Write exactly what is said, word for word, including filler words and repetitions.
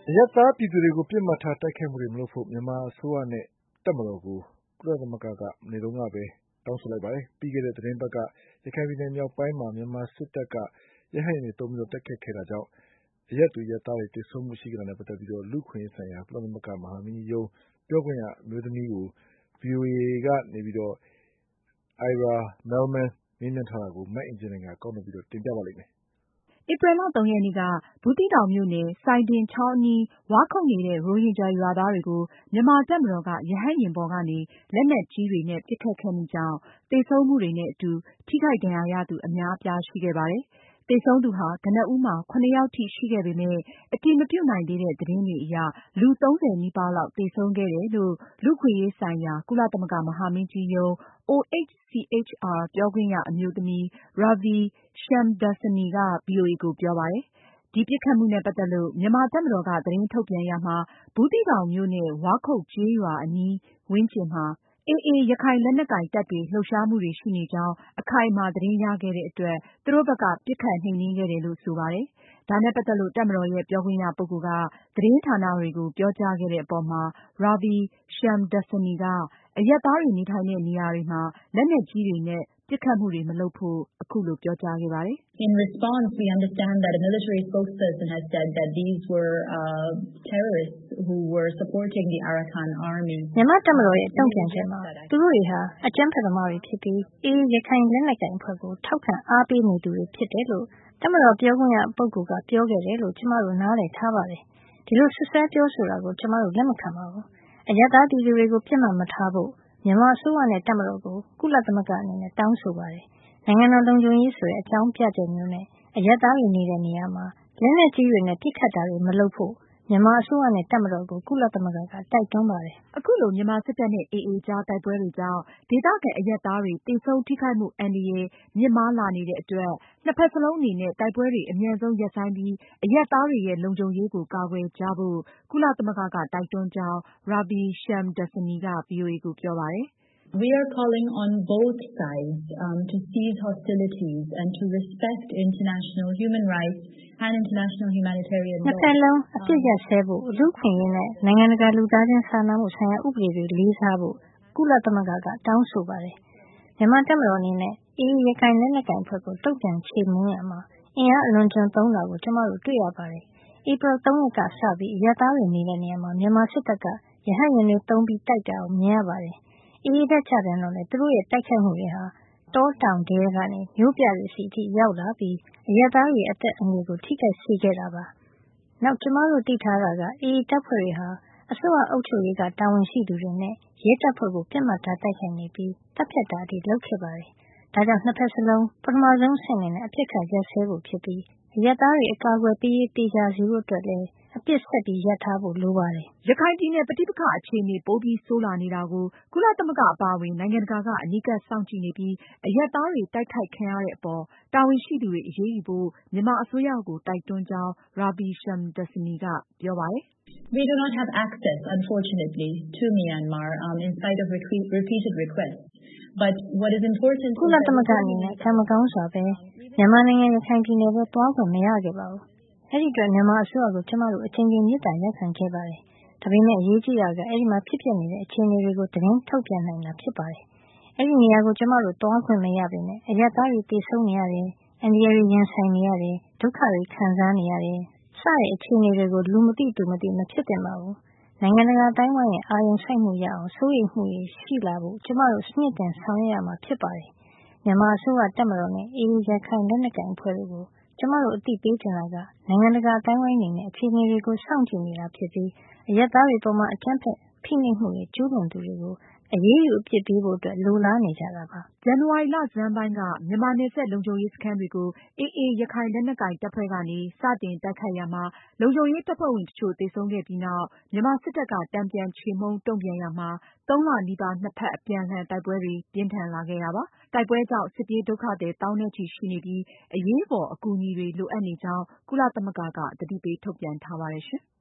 ရပ်သားပြည်သူတွေကိုပစ်မှတ်ထားတိုက်ခိုက်မှုတွေမလုပ်ဖို့မြန်မာအစိုးရနဲ့တပ်မတော်ကိုကုလသမဂ္ဂကမနေ့တုန်းကပဲတောင်းဆိုလိုက်ပါတယ်။ပြီးခဲ့တဲ့သတင်းပတ်ကရခိုင်ပြည်နယ်မြောက်ပိုင်းမှာမြန်မာစစ်တပ်ကရဟတ်ယာဉ်တွေသုံးပြီးတိုက်ခိုက်ခဲ့တာကြောင့်အရပ်သူအရပ်သားတွေသေဆုံးမှုရှိခဲ့တာနဲ့ပတ်သက်ပြီးလူ့အခွင့်အရေးဆိုင်ရာကုလသမဂ္ဂမဟာမင်းကြီးရုံးပြောခွင့်ရအမျိုးသမီးကို ဗွီအိုအေကနေပြီးတော့ Ira Melman မေးမြန်းထားတာကိုမအင်ကြင်းနိုင်ကကောက်နှုတ်ပြီးတင်ပြပါလိမ့်မယ်။ဧပြီလ ၃ ရက်နေ့က ဘူးသီးတောင်မြို့နယ် စိုင်ဒင်ချောင်းအနီးဝါးခုတ်နေတဲ့ ရိုဟင်ဂျာရွာသားတွေကို မြန်မာတပ်မတော်က ရဟတ်ယာဉ်ပေါ်ကနေ လက်နက်ကြီးတွေနဲ့ ပစ်ခတ်ခဲ့မှုကြောင့် သေဆုံးမှုတွေနဲ့အတူ ထိခိုက်ဒဏ်ရာရသူအများအပြားရှိခဲ့ပါတယ်။ သေဆုံးသူဟာ ကနဦးမှာ ၇ ယောက်ထိရှိခဲ့ပေမယ့် အတည်မပြုနိုင်သေးတဲ့သတင်းတွေအရ လူ သုံးဆယ်နီးပါးလောက်သေဆုံးခဲ့တယ်လို့ လူ့အခွင့်အရေးဆိုင်ရာ ကုလသမဂ္ဂမဟာမင်းကြီးရုံး အို အိတ်စီ အေချ် အာ ပြောခွင့်ရအမျိုးသမီး Ravi Shamdasani က ဗွီအိုအေကိုပြောပါတယ်။ ဒီပစ်ခတ်မှုနဲ့ပတ်သက်လို့ မြန်မာတပ်မတော်က သတင်းထုတ်ပြန်ရာမှာ ဘူးသီးတောင်မြို့နဲ့ ဝါးခုတ်ကျေးရွာအနီးဝန်းကျင်မှာ အေအေ ရခိုင်လက်နက်ကိုင်တပ်တွေလှုပ်ရှားမှုတွေရှိနေကြောင်း အခိုင်အမာသတင်းရခဲ့တဲ့အတွက် သူတို့ဘက်က ပစ်ခတ်နှိမ်နင်းခဲ့တယ်လို့ဆိုပါတယ်။ ဒါနဲ့ပတ်သက်လို့ တပ်မတော်ရဲ့ပြောခွင့်ရပုဂ္ဂိုလ်က သတင်းဌာနတွေကို ပြောကြားခဲ့တဲ့အပေါ်မှာ Ravi Shamdasani က အရပ်သားတွေနေထိုင်တဲ့နေရာတွေမှာ လက်နက်ကြီးတွေနဲ့ ပစ်ခတ်မှုတွေမလုပ်ဖို့ အခုလိုပြောကြားခဲ့ပါတယ်။ “မြန်မာတပ်မတော်ရဲ့တုံ့ပြန်ချက်မှာ သူတို့တွေဟာအကြမ်းဖက်သမားတွေဖြစ်ပြီး အေအေ ရခိုင်လက်နက်ကိုင်အဖွဲ့ကို ထောက်ခံအားပေးနေသူတွေဖြစ်တယ်လို့ တပ်မတော်ပြောခွင့်ရပုဂ္ဂိုလ်ကပြောခဲ့တယ်လို့ ကျမတို့နားလည်ထားပါတယ်။ ဒီလိုစွပ်စွဲပြောဆိုတာကို ကျမတို့လက်မခံပါဘူး။ အရပ်သားပြည်သူတွေကို ပစ်မှတ်မထားဖို့ မြန်မာအစိုးရနဲ့တပ်မတော်ကို ကုလသမဂ္ဂအနေနဲ့တောင်းဆိုပါတယ်။ နိုင်ငံတော်လုံခြုံရေးဆိုတဲ့အကြောင်းပြချက်မျိုးနဲ့ အရပ်သားတွေနေတဲ့နေရာမှာ လက်နက်ကြီးတွေနဲ့ ပစ်ခတ်တာတွေမလုပ်ဖို့ မြန်မာအစိုးရနဲ့တပ်မတော်ကို ကုလသမဂ္ဂကတိုက်တွန်းပါတယ်။ ” အခုလို မြန်မာစစ်တပ်နဲ့ အေအေ ကြားတိုက်ပွဲတွေကြောင့် ဒေသခံအရပ်သားတွေ သေဆုံးထိခိုက်မှုအန္တရာယ်မြင့်မားလာနေတဲ့အတွက် နှစ်ဘက်စလုံးအနေနဲ့ တိုက်ပွဲတွေအမြန်ဆုံးရပ်ဆိုင်းပြီး အရပ်သားတွေရဲ့ လုံခြုံရေးကို ကာကွယ်ကြဖို့ ကုလသမဂ္ဂက တိုက်တွန်းကြောင်း Ravi Shamdasani က ဗွီအိုအေကိုပြောပါတယ်။ “နှစ်ဘက်လုံးအပစ်ရပ်စဲဖို့၊ လူ့အခွင့်အရေးနဲ့ နိုင်ငံတကာလူသားချင်းစာနာမှုဆိုင်ရာဥပဒေတွေလေးစားဖို့ ကုလသမဂ္ဂကတောင်းဆိုပါတယ်။ မြန်မာတပ်မတော်အနေနဲ့ အေအေ ရခိုင်လက်နက်ကိုင်အဖွဲ့ကို တုံ့ပြန်ချေမှုန်းရာမှာ အင်အားအလွန်အကျွံသုံးတာကို ကျမတို့တွေ့ရပါတယ်။ ဧပြီ ၃ ရက်ကစပြီး အရပ်သားတွေနေတဲ့နေရာမှာ မြန်မာစစ်တပ်က ရဟတ်ယာဉ်တွေသုံးပြီးတိုက်တာကိုမြင်ရပါတယ်။ အေအေ ဘက်ကျပြန်တော့လည်း သူတို့ရဲ့တိုက်ခိုက်မှုတွေဟာ တောတောင်ထဲကနေ မြို့ပြတွေဆီအထိရောက်လာပြီး အရပ်သားတွေရဲ့အသက်အန္တရာယ်ကို ထိခိုက်စေခဲ့တာပါ။ နောက်ကျမတို့သိထားတာက အေအေ တပ်ဖွဲ့တွေဟာ အစိုးရအုပ်ချုပ်ရေးကတာဝန်ရှိသူတွေနဲ့ ရဲတပ်ဖွဲ့ကို ပစ်မှတ်ထားတိုက်ခိုက်နေပြီး သတ်ဖြတ်တာအထိလုပ်ခဲ့ပါတယ်။ ဒါကြောင့်နှစ်ဘက်စလုံး ပထမဆုံးအဆင့်အနေနဲ့ အပစ်အခတ်ရပ်စဲဖို့ဖြစ်ပြီး အရပ်သားတွေအကာအကွယ်ပေးရေးသေချာစေဖို့အတွက်လည်း အပစ်ဆက်ပြီးရပ်ထားဖို့လိုပါတယ်။ ” ရခိုင်ပြည်နယ်ပဋိပက္ခအခြေအနေပိုပြီးဆိုးလာနေတာကို ကုလသမဂ္ဂအပါအဝင် နိုင်ငံတကာက အနီးကပ်စောင့်ကြည့်နေပြီး အရပ်သားတွေတိုက်ခိုက်ခံရတဲ့အပေါ် တာဝန်ရှိသူတွေအရေးယူဖို့ မြန်မာအစိုးရကို တိုက်တွန်းကြောင်း Ravi Shamdasani ကပြောပါတယ်။ “ကုလသမဂ္ဂအနေနဲ့ ကံမကောင်းစွာပဲ မြန်မာနိုင်ငံရခိုင်ပြည်နယ်ထဲသွားခွင့်မရခဲ့ပါဘူး။ အဲဒီအတွက် မြန်မာအစိုးရကို ကျမတို့အကြိမ်ကြိမ်မေတ္တာရပ်ခံခဲ့ပါတယ်။ ဒါပေမဲ့ အရေးကြီးတာက အဲဒီမှာဖြစ်ပျက်နေတဲ့အခြေအနေတွေကို သတင်းထုတ်ပြန်နိုင်တာဖြစ်ပါတယ်။ အဲဒီနေရာကို ကျမတို့သွားခွင့်မရပေမယ့် အရပ်သားတွေသေဆုံးနေရတယ်၊ အန္တရာယ်တွေရင်ဆိုင်နေရတယ်၊ ဒုက္ခတွေခံစားနေရတယ် စတဲ့အခြေအနေတွေကို လူမသိသူမသိမဖြစ်သင့်ပါဘူး။ နိုင်ငံတကာအသိုင်းအဝိုင်းရဲ့အာရုံစိုက်မှုရအောင် စိုးရိမ်မှုတွေရှိလာဖို့ ကျမတို့ မြှင့်တင်ဆောင်ရွက်ရမှာဖြစ်ပါတယ်။ မြန်မာအစိုးရ၊ တပ်မတော်နဲ့ အေအေ ရခိုင်လက်နက်ကိုင်အဖွဲ့တွေကို ကျမတို့အသိပေးချင်တာက နိုင်ငံတကာအသိုင်းအဝိုင်းအနေနဲ့ အခြေအနေတွေကို စောင့်ကြည့်နေတာဖြစ်ပြီး အရပ်သားတွေအပေါ် အကြမ်းဖက်ဖိနှိပ်မှုတွေကျူးလွန်သူတွေကို အရေးယူအပြစ်ပေးဖို့အတွက် လိုလားနေကြတာပါ။” ဇန်နဝါရီလဆန်းပိုင်းက မြန်မာနယ်စပ်လုံခြုံရေးစခန်းတွေကို အေအေ ရခိုင်လက်နက်ကိုင်တပ်ဖွဲ့ကနေ စတင်တိုက်ခိုက်ရာမှာ လုံခြုံရေးတပ်ဖွဲ့ဝင်တချို့သေဆုံးခဲ့ပြီးနောက် မြန်မာစစ်တပ်က တန်ပြန်ချေမှုန်းတုံ့ပြန်ရာမှာ သုံးလနီးပါး နှစ်ဘက်အပြန်အလှန်တိုက်ပွဲတွေပြင်းထန်လာခဲ့တာပါ။ တိုက်ပွဲကြောင့် စစ်ပြေးဒုက္ခသည်သောင်းနဲ့ချီရှိနေပြီး အရေးပေါ်အကူအညီတွေလိုအပ်နေကြောင်း ကုလသမဂ္ဂက သတိပေးထုတ်ပြန်ထားပါတယ်ရှင်။